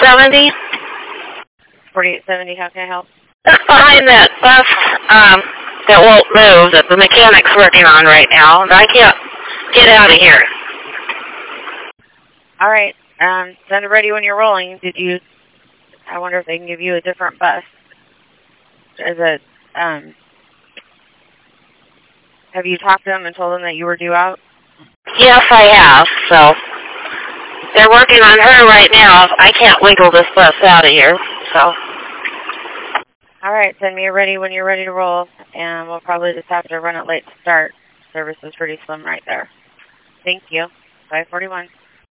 4870? 4870, how can I help? Behind that bus that won't move that the mechanic's working on right now, and I can't get out of here. All right. Send it ready when you're rolling. I wonder if they can give you a different bus. Have you talked to them and told them that you were due out? Yes, I have, so they're working on her right now. I can't wiggle this bus out of here, so. All right, send me a ready when you're ready to roll, and we'll probably just have to run it late to start. Service is pretty slim right there. Thank you. 541.